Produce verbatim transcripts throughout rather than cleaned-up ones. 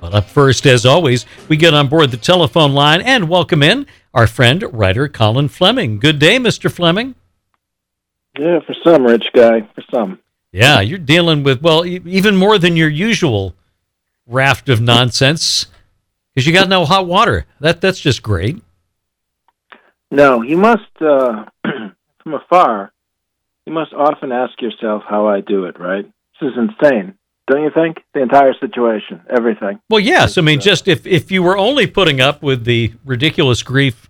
But up first, as always, we get on board the telephone line and welcome in our friend, writer Colin Fleming. Good day, Mister Fleming. Yeah, for some, rich guy, for some. Yeah, you're dealing with, well, e- even more than your usual raft of nonsense, because you got no hot water. That That's just great. No, you must, uh, from afar, you must often ask yourself how I do it, right? This is insane. Don't you think? The entire situation, everything. Well, yes. I mean, uh, just if, if you were only putting up with the ridiculous grief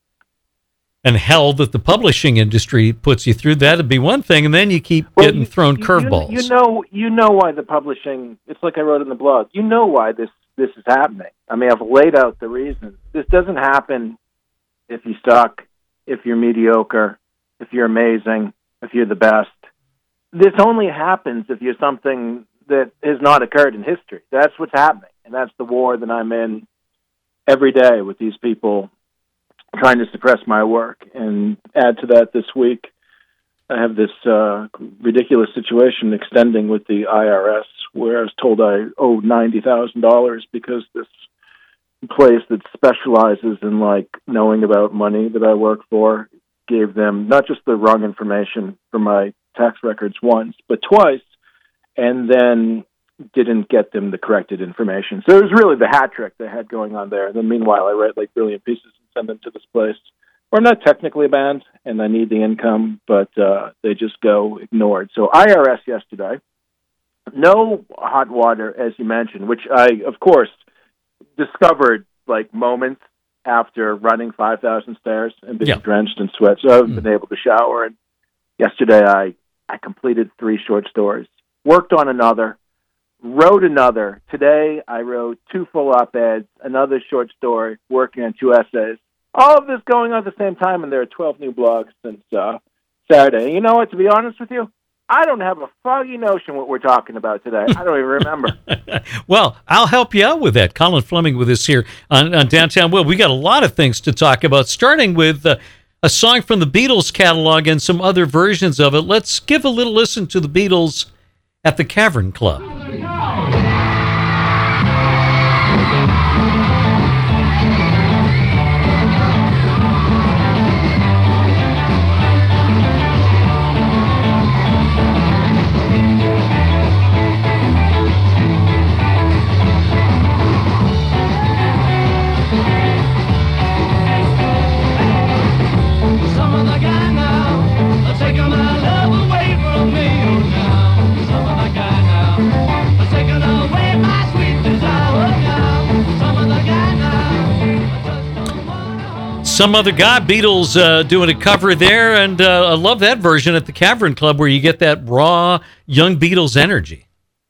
and hell that the publishing industry puts you through, that'd be one thing, and then you keep well, getting you, thrown you, curveballs. You, you know, you know why the publishing. It's like I wrote in the blog. You know why this this is happening. I mean, I've laid out the reasons. This doesn't happen if you suck, if you're mediocre, if you're amazing, if you're the best. This only happens if you're something that has not occurred in history. That's what's happening, and that's the war that I'm in every day with these people trying to suppress my work. And add to that, this week, I have this uh, ridiculous situation extending with the I R S, where I was told I owe ninety thousand dollars because this place that specializes in, like, knowing about money that I work for gave them not just the wrong information for my tax records once, but twice, and then didn't get them the corrected information. So it was really the hat trick they had going on there. And then meanwhile, I write like brilliant pieces and send them to this place where I'm not technically a band and I need the income, but uh, they just go ignored. So I R S yesterday, no hot water, as you mentioned, which I, of course, discovered like moments after running five thousand stairs and being Yeah. drenched in sweat. So I haven't Mm. been able to shower. And yesterday I, I completed three short stories, worked on another, wrote another. Today I wrote two full op-eds, another short story, working on two essays. All of this going on at the same time, and there are twelve new blogs since uh, Saturday. And you know what, to be honest with you, I don't have a foggy notion what we're talking about today. I don't even remember. Well, I'll help you out with that. Colin Fleming with us here on, on Downtown Will. We got a lot of things to talk about, starting with uh, a song from the Beatles catalog and some other versions of it. Let's give a little listen to the Beatles at the Cavern Club. Some Other Guy, Beatles uh, doing a cover there, and uh, I love that version at the Cavern Club where you get that raw young Beatles energy.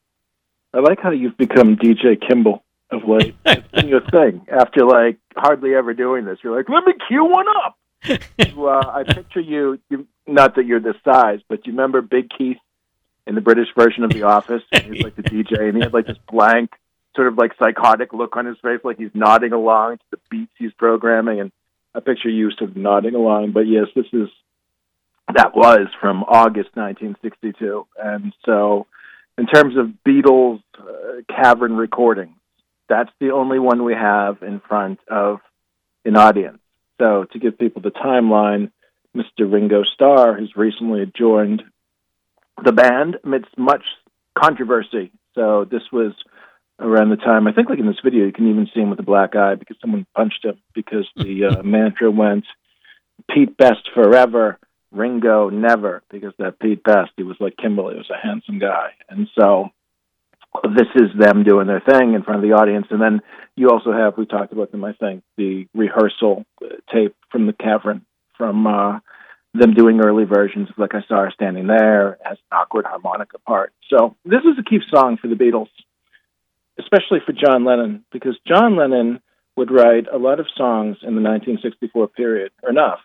I like how you've become D J Kimball of late. It's been your thing. After, like, hardly ever doing this, you're like, let me cue one up. you, uh, I picture you, you, not that you're this size, but you remember Big Keith in the British version of The Office? He was like the D J, and he had like this blank, sort of like psychotic look on his face, like he's nodding along to the beats he's programming, and I picture you sort of nodding along. But yes, this is, that was from August nineteen sixty-two. And so in terms of Beatles uh, cavern recordings, that's the only one we have in front of an audience. So to give people the timeline, Mister Ringo Starr has recently joined the band amidst much controversy. So this was around the time, I think like in this video, you can even see him with a black eye because someone punched him because the uh, mantra went, Pete Best forever, Ringo never, because that Pete Best, he was like Kimball, he was a handsome guy. And so this is them doing their thing in front of the audience. And then you also have, we talked about them, I think, the rehearsal tape from the Cavern, from uh, them doing early versions of Like I Saw Her Standing There, it has an awkward harmonica part. So this is a key song for the Beatles, especially for John Lennon, because John Lennon would write a lot of songs in the nineteen sixty-four period, or enough,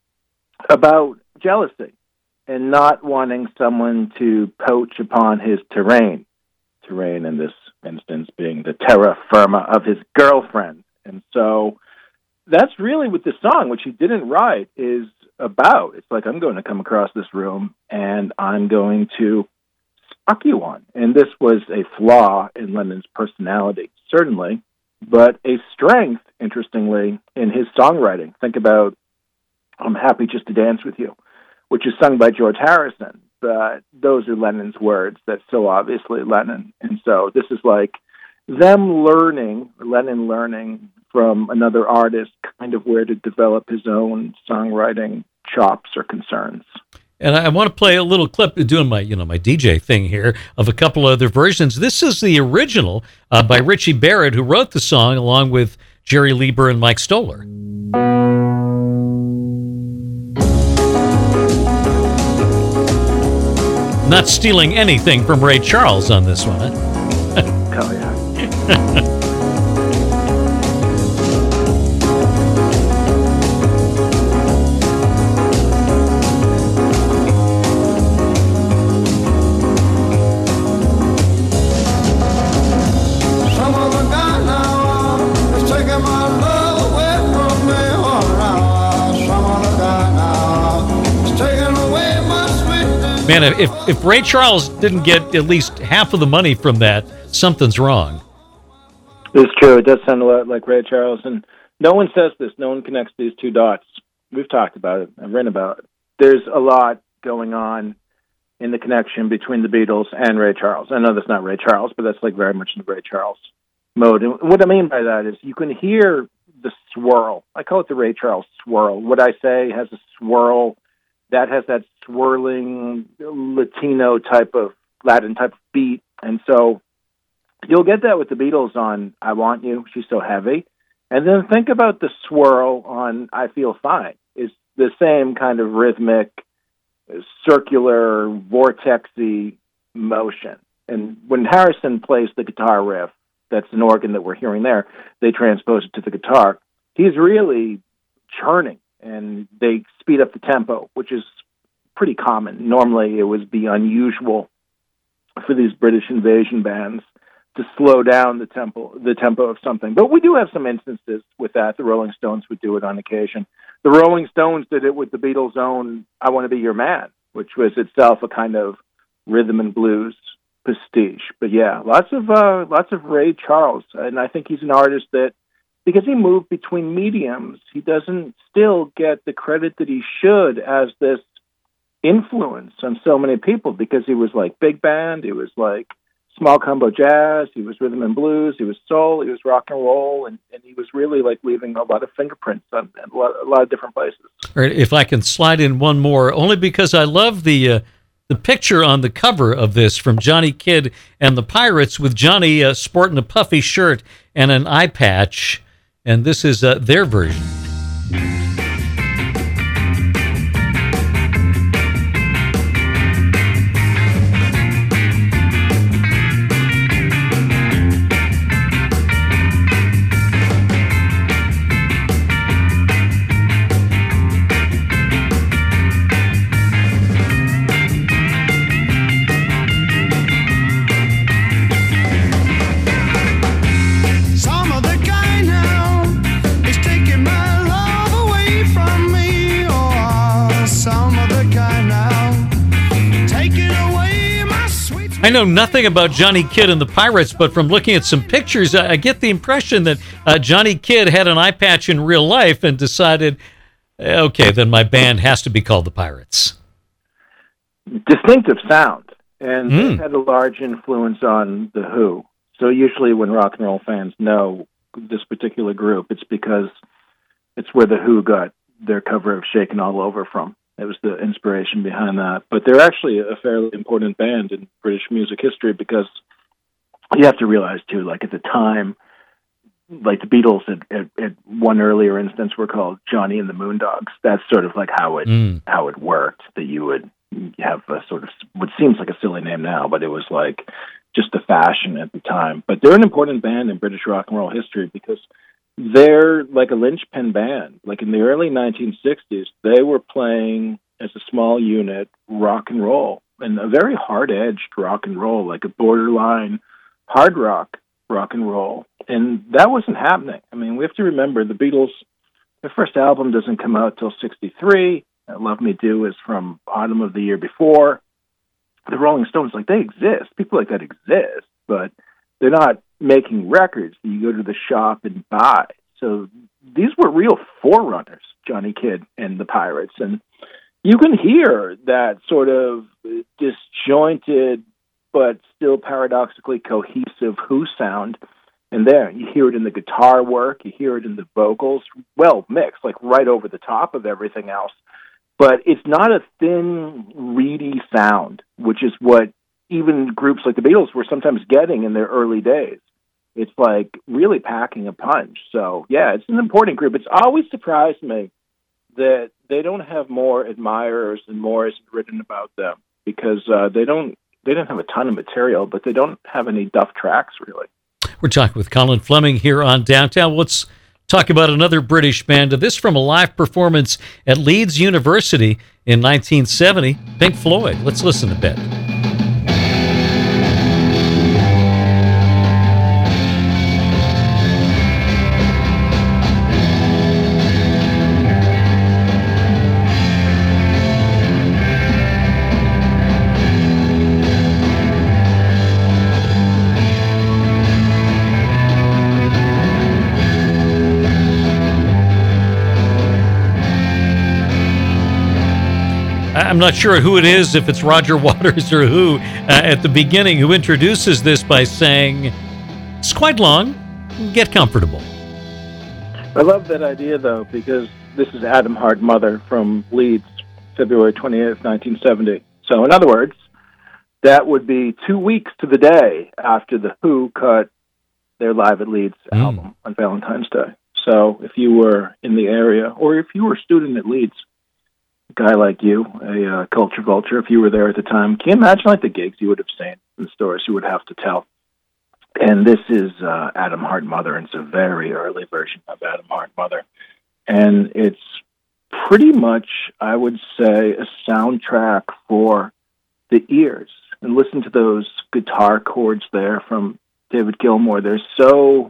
about jealousy and not wanting someone to poach upon his terrain. Terrain in this instance being the terra firma of his girlfriend. And so that's really what this song, which he didn't write, is about. It's like, I'm going to come across this room and I'm going to fuck you on. And this was a flaw in Lennon's personality, certainly, but a strength, interestingly, in his songwriting. Think about I'm Happy Just to Dance With You, which is sung by George Harrison. But those are Lennon's words. That's so obviously Lennon. And so this is like them learning, Lennon learning from another artist, kind of where to develop his own songwriting chops or concerns. And I want to play a little clip, doing my, you know, my D J thing here, of a couple other versions. This is the original uh, by Richie Barrett, who wrote the song along with Jerry Lieber and Mike Stoller. Not stealing anything from Ray Charles on this one, huh? Oh, yeah. Man, if if Ray Charles didn't get at least half of the money from that, something's wrong. It's true. It does sound a lot like Ray Charles, and no one says this. No one connects these two dots. We've talked about it. I've written about it. There's a lot going on in the connection between the Beatles and Ray Charles. I know that's not Ray Charles, but that's like very much in the Ray Charles mode. And what I mean by that is you can hear the swirl. I call it the Ray Charles swirl. What I say has a swirl that has that swirling Latino type of Latin type of beat. And so you'll get that with the Beatles on I Want You, She's So Heavy. And then think about the swirl on I Feel Fine. It's the same kind of rhythmic, circular, vortexy motion. And when Harrison plays the guitar riff, that's an organ that we're hearing there, they transpose it to the guitar. He's really churning, and they speed up the tempo, which is pretty common. Normally, it would be unusual for these British invasion bands to slow down the tempo, the tempo of something. But we do have some instances with that. The Rolling Stones would do it on occasion. The Rolling Stones did it with the Beatles' own I Want to Be Your Man, which was itself a kind of rhythm and blues pastiche. But yeah, lots of uh, lots of Ray Charles, and I think he's an artist that, because he moved between mediums, he doesn't still get the credit that he should as this influence on so many people, because he was like big band, he was like small combo jazz, he was rhythm and blues, he was soul, he was rock and roll, and, and he was really like leaving a lot of fingerprints on a lot, a lot of different places. All right, if I can slide in one more, only because I love the uh, the picture on the cover of this from Johnny Kidd and the Pirates, with Johnny uh, sporting a puffy shirt and an eye patch, and this is uh, their version. I know nothing about Johnny Kidd and the Pirates, but from looking at some pictures, I get the impression that uh, Johnny Kidd had an eye patch in real life and decided, okay, then my band has to be called the Pirates. Distinctive sound, and Mm. it had a large influence on The Who. So usually when rock and roll fans know this particular group, it's because it's where The Who got their cover of Shakin' All Over from. It was the inspiration behind that. But they're actually a fairly important band in British music history, because you have to realize, too, like at the time, like the Beatles at, at, at one earlier instance were called Johnny and the Moondogs. That's sort of like how it Mm. how it worked, that you would have a sort of, what seems like a silly name now, but it was like just the fashion at the time. But they're an important band in British rock and roll history, because they're like a linchpin band. Like in the early nineteen sixties, they were playing as a small unit rock and roll, and a very hard-edged rock and roll, like a borderline hard rock rock and roll. And that wasn't happening. I mean, we have to remember the Beatles, their first album doesn't come out till sixty-three. Love Me Do is from autumn of the year before. the Rolling Stones, like, they exist. People like that exist, but they're not making records that you go to the shop and buy. So these were real forerunners, Johnny Kidd and the Pirates. And you can hear that sort of disjointed but still paradoxically cohesive Who sound. And there, you hear it in the guitar work, you hear it in the vocals, well mixed, like right over the top of everything else. But it's not a thin, reedy sound, which is what even groups like the Beatles were sometimes getting in their early days. It's like really packing a punch. So, yeah, it's an important group. It's always surprised me that they don't have more admirers and more is written about them, because uh, they don't they don't have a ton of material, but they don't have any duff tracks, really. We're talking with Colin Fleming here on Downtown. Let's talk about another British band. This from a live performance at Leeds University in nineteen seventy, Pink Floyd. Let's listen a bit. I'm not sure who it is, if it's Roger Waters or who, uh, at the beginning, who introduces this by saying, it's quite long, get comfortable. I love that idea, though, because this is Adam Hart Mother from Leeds, February twenty-eighth, nineteen seventy. So, in other words, that would be two weeks to the day after the Who cut their Live at Leeds mm. album on Valentine's Day. So, if you were in the area, or if you were a student at Leeds, guy like you, a uh, culture vulture, if you were there at the time, can you imagine like the gigs you would have seen and the stories you would have to tell? And this is uh, Adam Hart Mother, and it's a very early version of Adam Hart Mother. And it's pretty much, I would say, a soundtrack for the ears. And listen to those guitar chords there from David Gilmour. They're so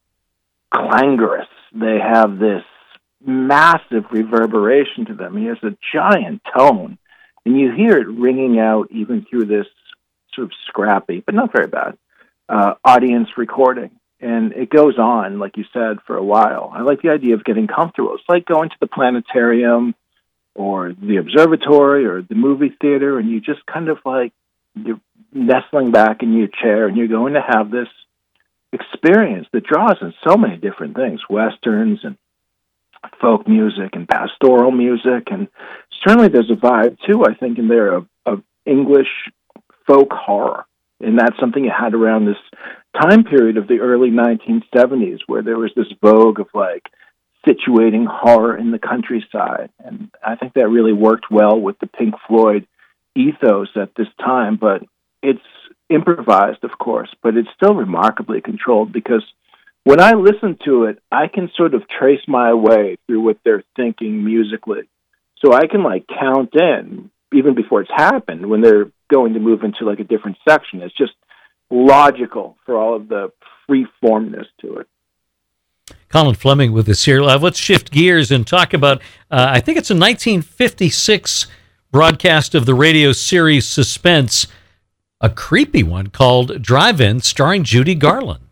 clangorous. They have this massive reverberation to them. He has a giant tone, and you hear it ringing out even through this sort of scrappy, but not very bad, uh, audience recording. And it goes on, like you said, for a while. I like the idea of getting comfortable. It's like going to the planetarium or the observatory or the movie theater, and you just kind of like, you're nestling back in your chair, and you're going to have this experience that draws in so many different things, westerns and folk music and pastoral music, and certainly there's a vibe too, I think, in there of, of English folk horror, and that's something you had around this time period of the early nineteen seventies, where there was this vogue of like situating horror in the countryside, and I think that really worked well with the Pink Floyd ethos at this time. But it's improvised, of course, but it's still remarkably controlled, because when I listen to it, I can sort of trace my way through what they're thinking musically. So I can like count in, even before it's happened, when they're going to move into like a different section. It's just logical for all of the free-formness to it. Colin Fleming with us here live. Let's shift gears and talk about, uh, I think it's a nineteen fifty-six broadcast of the radio series Suspense, a creepy one called Drive-In, starring Judy Garland.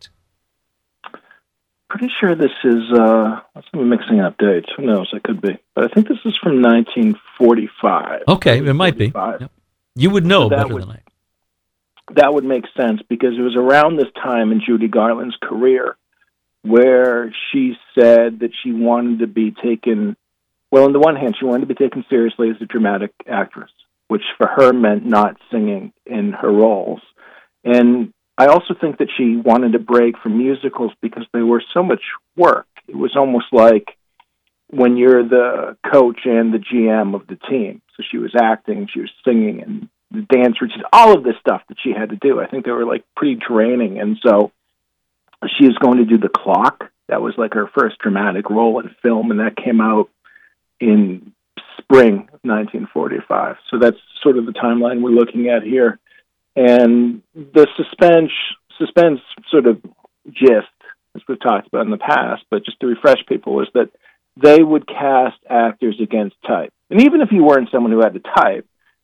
Pretty sure this is, uh, I'm mixing up dates. Who knows? It could be. But I think this is from nineteen forty-five. Okay, it might be. Yep. You would know so better would, than I. That would make sense, because it was around this time in Judy Garland's career where she said that she wanted to be taken, well, on the one hand, she wanted to be taken seriously as a dramatic actress, which for her meant not singing in her roles. And I also think that she wanted to break from musicals because they were so much work. It was almost like when you're the coach and the G M of the team. So she was acting, she was singing, and the dance routines, all of this stuff that she had to do. I think they were like pretty draining. And so she was going to do The Clock. That was like her first dramatic role in film, and that came out in spring of nineteen forty-five. So that's sort of the timeline we're looking at here. And the suspense, suspense sort of gist, as we've talked about in the past, but just to refresh people, is that they would cast actors against type. And even if you weren't someone who had the type,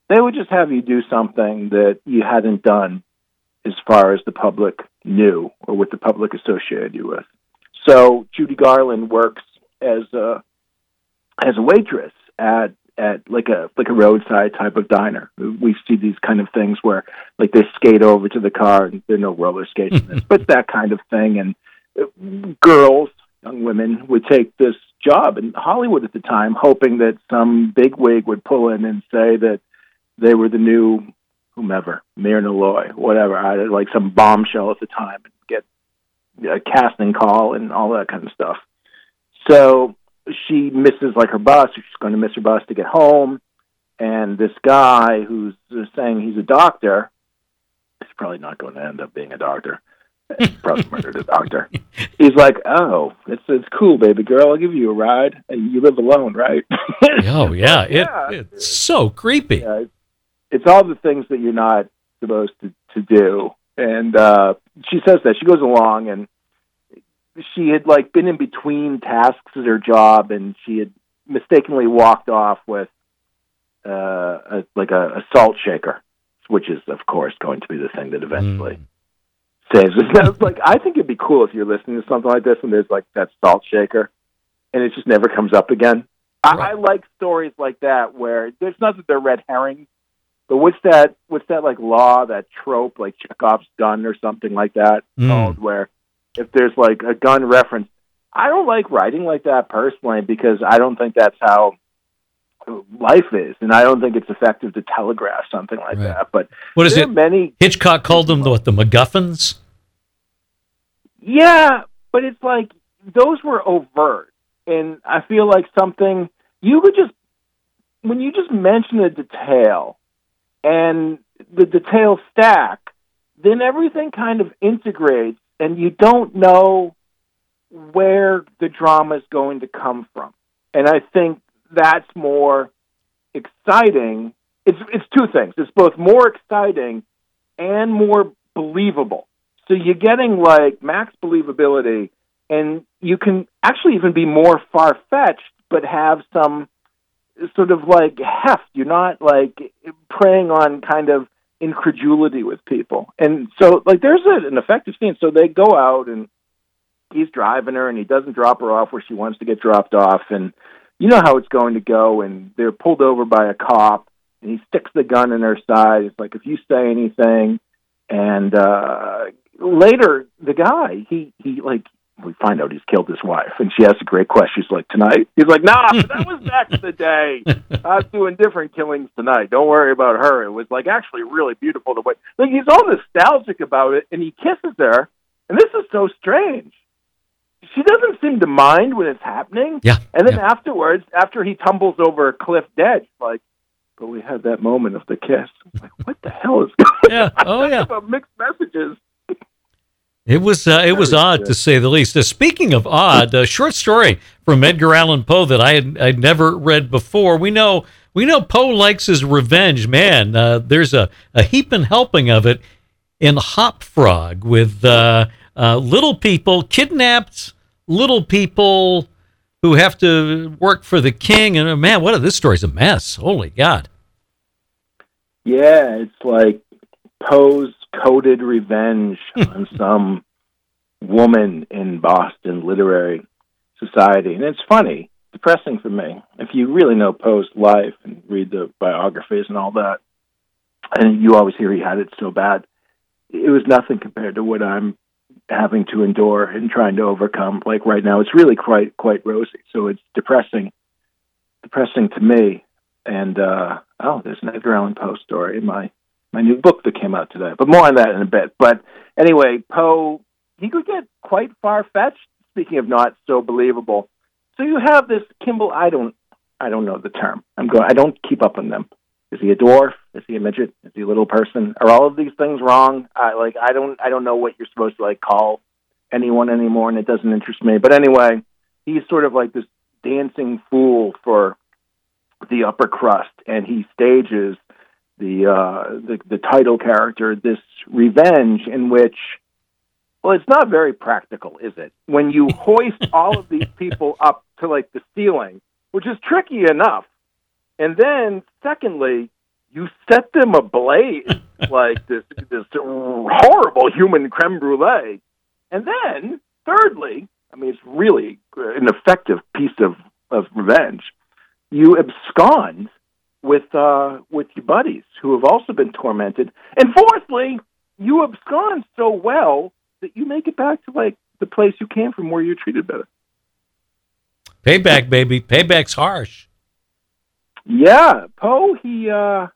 they would just have you do something that you hadn't done as far as the public knew or what the public associated you with. So Judy Garland works as a as a waitress at at like a like a roadside type of diner. We see these kind of things where like they skate over to the car and there are no roller skates in this, but that kind of thing. And girls, young women, would take this job in Hollywood at the time, hoping that some bigwig would pull in and say that they were the new whomever, Myrna Loy, whatever, I had like some bombshell at the time, and get a casting call and all that kind of stuff. So she misses like her bus. She's going to miss her bus to get home. And this guy who's saying he's a doctor, he's probably not going to end up being a doctor. He's probably murdered a doctor. He's like, oh, it's it's cool, baby girl. I'll give you a ride. And you live alone, right? Oh, yeah. It, yeah. It's so creepy. Yeah, it's, it's all the things that you're not supposed to, to do. And uh, she says that. She goes along, and she had like been in between tasks at her job, and she had mistakenly walked off with uh, a, like a, a salt shaker, which is, of course, going to be the thing that eventually mm. saves us. Like, I think it'd be cool if you're listening to something like this and there's like that salt shaker, and it just never comes up again. Right. I, I like stories like that where there's not that they're red herrings, but what's that? What's that like law, that trope, like Chekhov's gun or something like that, mm. called, where if there's like a gun reference, I don't like writing like that personally, because I don't think that's how life is, and I don't think it's effective to telegraph something like right. that. But what is it? Many Hitchcock called them what, the MacGuffins? Yeah, but it's like those were overt, and I feel like something you could just when you just mention a detail and the details stack, then everything kind of integrates, and you don't know where the drama is going to come from. And I think that's more exciting. It's it's two things. It's both more exciting and more believable. So you're getting like max believability, and you can actually even be more far-fetched, but have some sort of like heft. You're not like preying on kind of incredulity with people. And so like there's a, an effective scene. So they go out, and he's driving her, and he doesn't drop her off where she wants to get dropped off. And you know how it's going to go. And they're pulled over by a cop, and he sticks the gun in her side. It's like, if you say anything. And uh, later, the guy, he, he like, we find out he's killed his wife, and she asks a great question. She's like, tonight? He's like, nah, that was back in the day. I was doing different killings tonight. Don't worry about her. It was like actually really beautiful the way. Like, he's all nostalgic about it, and he kisses her, and this is so strange. She doesn't seem to mind when it's happening. Yeah. And then yeah. afterwards, after he tumbles over a cliff dead, she's like, but we had that moment of the kiss. I'm like, what the hell is going on? Yeah. Oh, yeah. About mixed messages. It was uh, it was odd good. to say the least. Uh, speaking of odd, a short story from Edgar Allan Poe that I had I'd never read before. We know we know Poe likes his revenge, man. Uh, there's a, a heaping helping of it in Hop Frog, with uh, uh, little people, kidnapped little people who have to work for the king. And uh, man, what a, this story's a mess. Holy God. Yeah, it's like Poe's coded revenge on some woman in Boston literary society. And it's funny, depressing for me. If you really know Poe's life and read the biographies and all that, and you always hear he had it so bad, it was nothing compared to what I'm having to endure and trying to overcome. Like right now, it's really quite quite rosy. So it's depressing, depressing to me. And, uh, oh, there's an Edgar Allan Poe story in my my new book that came out today, but more on that in a bit. But anyway, Poe, he could get quite far-fetched, speaking of not so believable. So you have this Kimball, I don't, I don't know the term. I'm going, I don't keep up on them. Is he a dwarf? Is he a midget? Is he a little person? Are all of these things wrong? I like, I don't, I don't know what you're supposed to like call anyone anymore, and it doesn't interest me. But anyway, he's sort of like this dancing fool for the upper crust, and he stages the, uh, the the title character, this revenge in which, well, it's not very practical, is it? When you hoist all of these people up to like the ceiling, which is tricky enough, and then secondly, you set them ablaze like this this horrible human creme brulee. And then, thirdly, I mean, it's really an effective piece of, of revenge. You abscond with uh, with your buddies who have also been tormented. And fourthly, you abscond so well that you make it back to, like, the place you came from where you're treated better. Payback, baby. Payback's harsh. Yeah, Poe, he, uh,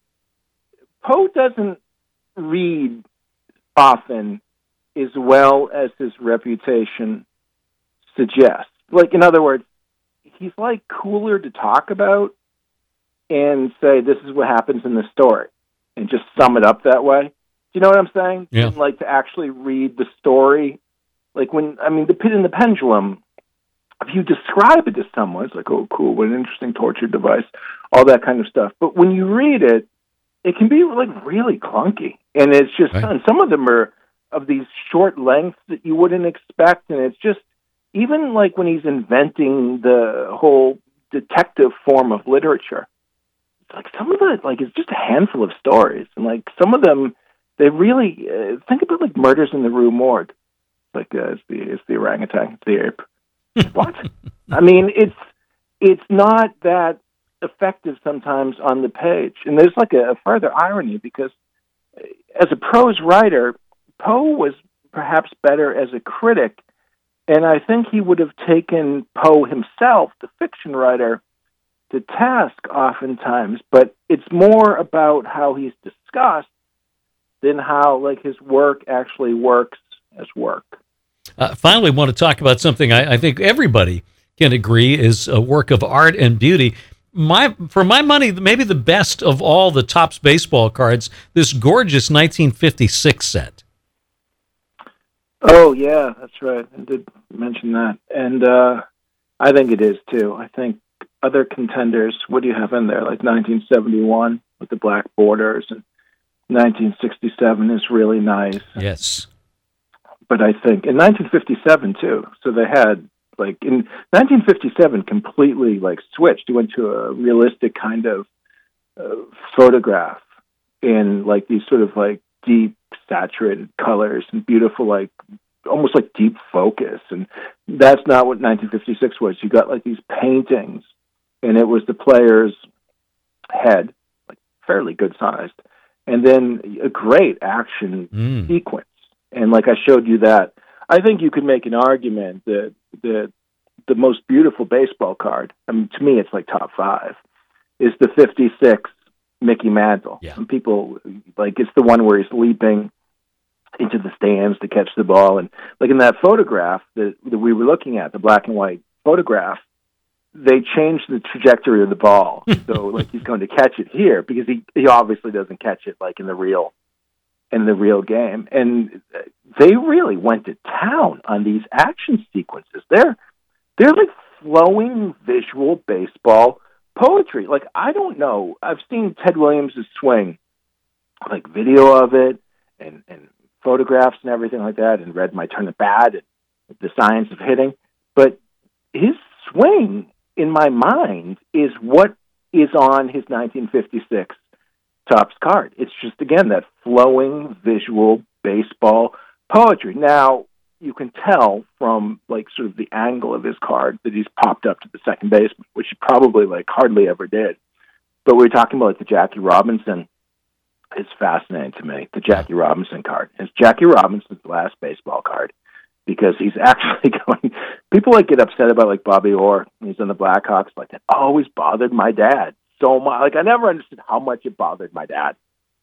Poe doesn't read often as well as his reputation suggests. Like, in other words, he's, like, cooler to talk about and say, this is what happens in the story, and just sum it up that way. Do you know what I'm saying? Yeah. And, like, to actually read the story. Like, when, I mean, The Pit and the Pendulum, if you describe it to someone, it's like, oh, cool, what an interesting torture device, all that kind of stuff. But when you read it, it can be, like, really clunky. And it's just, right. And some of them are of these short lengths that you wouldn't expect. And it's just, even like when he's inventing the whole detective form of literature, it's like some of the, like, it's just a handful of stories. And, like, some of them, they really, uh, think about, like, Murders in the Rue Morgue. Like, uh, it's the, it's the orangutan, it's the ape. What? I mean, it's it's not that effective sometimes on the page. And there's, like, a, a further irony, because as a prose writer, Poe was perhaps better as a critic, and I think he would have taken Poe himself, the fiction writer, to task oftentimes, but it's more about how he's discussed than how, like, his work actually works as work. Uh, finally, want to talk about something I, I think everybody can agree is a work of art and beauty. My, for my money, maybe the best of all the Topps baseball cards, this gorgeous nineteen fifty-six set. Oh, yeah, that's right. I did mention that. And uh, I think it is, too. I think other contenders, what do you have in there? Like nineteen seventy-one with the black borders, and nineteen sixty-seven is really nice. Yes. But I think in nineteen fifty-seven, too, so they had, like, in nineteen fifty-seven, completely, like, switched. He went to a realistic kind of uh, photograph in, like, these sort of, like, deep, saturated colors and beautiful, like, almost like deep focus. And that's not what nineteen fifty-six was. You got, like, these paintings, and it was the player's head, like, fairly good-sized, and then a great action Mm. sequence. And, like, I showed you that. I think you could make an argument that that the most beautiful baseball card, I mean, to me, it's like top five, is the fifty-six Mickey Mantle. Yeah. And people, like, it's the one where he's leaping into the stands to catch the ball. And, like, in that photograph that, that we were looking at, the black and white photograph, they changed the trajectory of the ball. So, like, he's going to catch it here because he, he obviously doesn't catch it, like, in the real in the real game. And they really went to town on these action sequences. They're, they're like flowing visual baseball poetry. Like, I don't know. I've seen Ted Williams' swing, like video of it and, and photographs and everything like that, and read My Turn at Bat and The Science of Hitting. But his swing, in my mind, is what is on his nineteen fifty-six Topps card. It's just, again, that flowing visual baseball poetry. Now, you can tell from, like, sort of the angle of his card that he's popped up to the second baseman, which he probably, like, hardly ever did. But we were talking about, like, the Jackie Robinson. It's fascinating to me, the Jackie Robinson card. It's Jackie Robinson's last baseball card, because he's actually going, people, like, get upset about, like, Bobby Orr, when he's on the Blackhawks, like, that always bothered my dad so much. Like, I never understood how much it bothered my dad.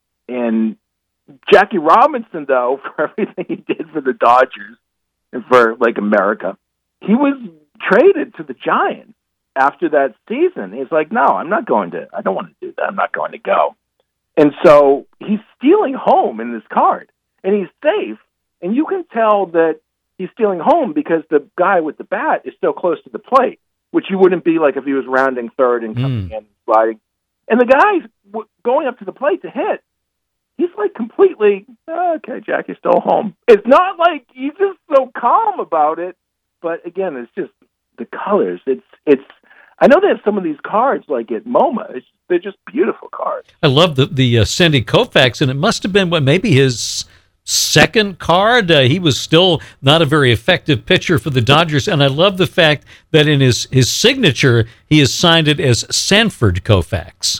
And Jackie Robinson, though, for everything he did for the Dodgers and for, like, America, he was traded to the Giants after that season. He's like, no, I'm not going to, I don't want to do that. I'm not going to go. And so he's stealing home in this card, and he's safe. And you can tell that he's stealing home because the guy with the bat is so close to the plate, which you wouldn't be like if he was rounding third and coming Mm. in and sliding. And the guy's w- going up to the plate to hit. He's like completely, oh, okay, Jackie's still home. It's not like he's just so calm about it. But again, it's just the colors. It's, it's, I know they have some of these cards like at MoMA. It's, they're just beautiful cards. I love the the uh, Sandy Koufax, and it must have been what maybe his second card. Uh, he was still not a very effective pitcher for the Dodgers, and I love the fact that in his his signature he has signed it as Sanford Koufax.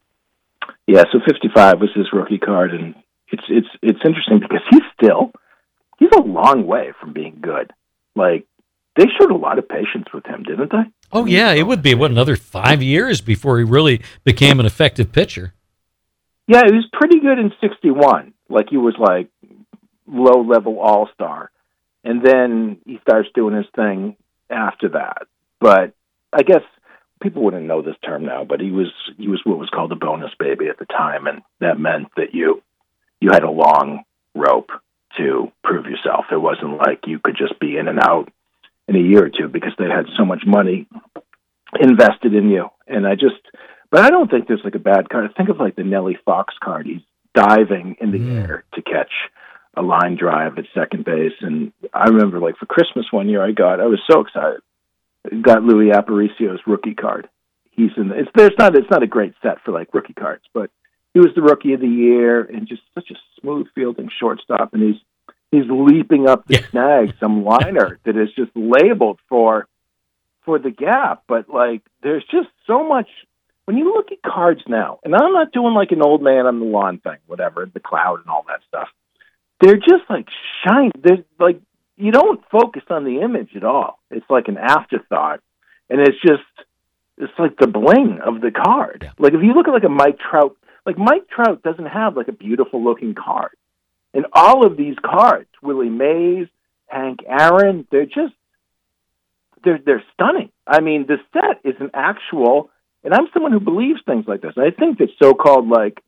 Yeah, so fifty-five was his rookie card, and it's it's it's interesting because he's still he's a long way from being good. Like, they showed a lot of patience with him, didn't they? Oh yeah, it would be what, another five years before he really became an effective pitcher. Yeah, he was pretty good in sixty-one. Like, he was like low level all star, and then he starts doing his thing after that. But I guess people wouldn't know this term now, but he was he was what was called a bonus baby at the time, and that meant that you you had a long rope to prove yourself. It wasn't like you could just be in and out in a year or two because they had so much money invested in you. And I just, but I don't think there's like a bad card. Think of like the Nellie Fox card. He's diving in the mm. air to catch a line drive at second base. And I remember, like, for Christmas one year I got, I was so excited. I got Louis Aparicio's rookie card. He's in the, it's, there's not, it's not a great set for like rookie cards, but he was the rookie of the year and just such a smooth fielding shortstop. And he's, he's leaping up the yeah. snag, some liner that is just labeled for, for the gap. But like, there's just so much when you look at cards now, and I'm not doing like an old man on the lawn thing, whatever, the cloud and all that stuff. They're just like shiny. They're like, you don't focus on the image at all. It's like an afterthought. And it's just, it's like the bling of the card. Yeah. Like if you look at like a Mike Trout, like Mike Trout doesn't have like a beautiful looking card. And all of these cards, Willie Mays, Hank Aaron, they're just, they're, they're stunning. I mean, the set is an actual, and I'm someone who believes things like this. I think that so-called like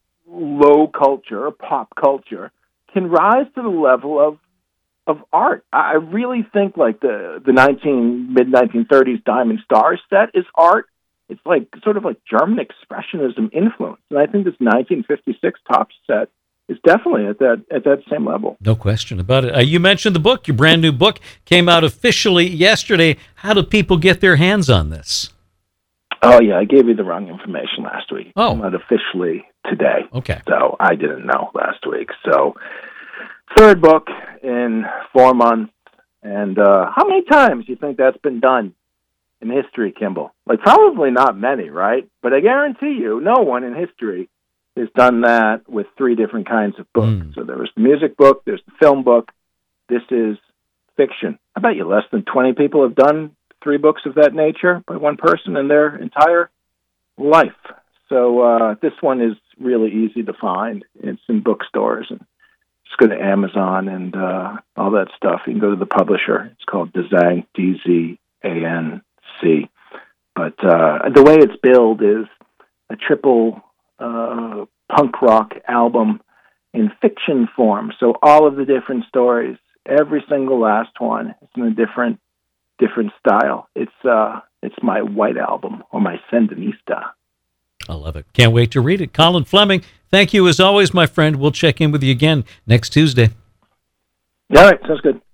low culture or pop culture can rise to the level of of art. I really think like the the nineteen mid nineteen thirties Diamond Stars set is art. It's like sort of like German expressionism influence, and I think this nineteen fifty-six Topps set is definitely at that at that same level. No question about it. Uh, you mentioned the book. Your brand new book came out officially yesterday. How do people get their hands on this? Oh yeah, I gave you the wrong information last week. Oh, not officially today. Okay, so I didn't know last week. So. Third book in four months. And uh, how many times do you think that's been done in history, Kimball? Like, probably not many, right? But I guarantee you, no one in history has done that with three different kinds of books. Mm. So there was the music book, there's the film book, this is fiction. I bet you less than twenty people have done three books of that nature by one person in their entire life. So uh, this one is really easy to find. It's in bookstores, and just go to Amazon and uh, all that stuff. You can go to the publisher. It's called Dzanc, D Z A N C. But uh, the way it's billed is a triple uh, punk rock album in fiction form. So all of the different stories, every single last one, is in a different different style. It's uh, it's my White Album, or my Sandinista. I love it. Can't wait to read it. Colin Fleming, thank you as always, my friend. We'll check in with you again next Tuesday. All right, sounds good.